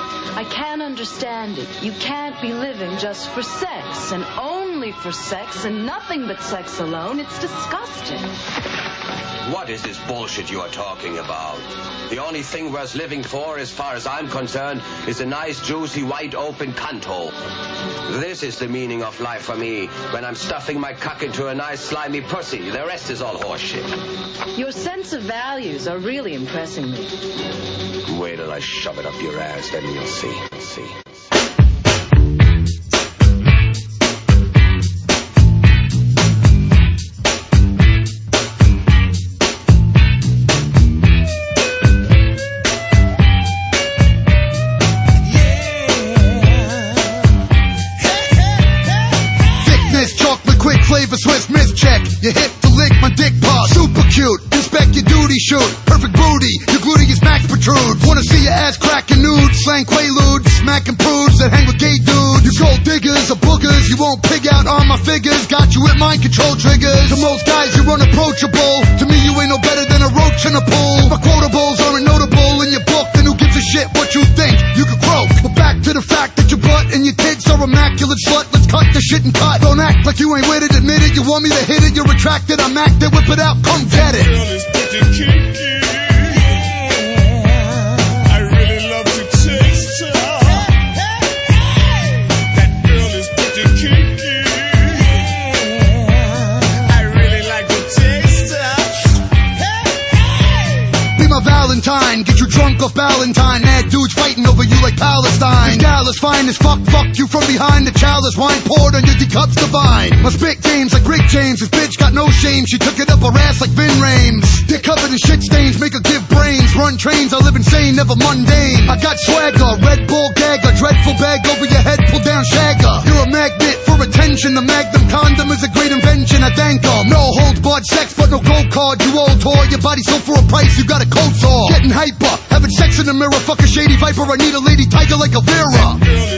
I can't understand it. You can't be living just for sex and only for sex and nothing but sex alone. It's disgusting. What is this bullshit you are talking about? The only thing worth living for, as far as I'm concerned, is a nice, juicy, wide open cunt hole. This is the meaning of life for me, when I'm stuffing my cock into a nice, slimy pussy. The rest is all horseshit. Your sense of values are really impressing me. Wait till I shove it up your ass, then you'll see. Flavor Swiss miss check. You hit to lick my dick paw. Super cute. Inspect your duty shoot. Perfect booty. Your gluteus max protrude. Wanna see your ass cracking nude. Slang quaalude. Smacking prudes that hang with gay dudes. You gold diggers or boogers. You won't pig out on my figures. Got you with mind control triggers. To most guys you're unapproachable. To me you ain't no better than a roach in a pool. My quotables aren't notable in your book. Then who gives a shit what you think? You could croak. But back to the fact that your butt and your tits are immaculate, slut. Let's cut the shit and cut. Don't act like you ain't with it. Admit it, you want me to hit it, you're retracted, I'm active, whip it out, come get it. Girl is pretty kinky. I really love to taste her. That girl is pretty kinky. I really like to taste her. Be my Valentine, get you drunk off Valentine. Mad dudes fighting over you like Palestine. Dallas fine as fuck you from behind. The chalice wine poured on your D-cups divine. My spit games like Rick James. This bitch got no shame, she took it up her ass like Vin Rames. Dick covered in shit stains, make her give brains. Run trains, I live insane, never mundane. I got swagger, Red Bull gagger. Dreadful bag over your head, pull down shagger. You're a magnet for attention. The Magnum condom is a great invention, I thank 'em. No holds barred sex, but no gold card. You old whore, your body sold for a price, you got a cold sore. Getting hyper, having sex in the mirror. Fuck a shady viper, I need a lady tiger like a Vera.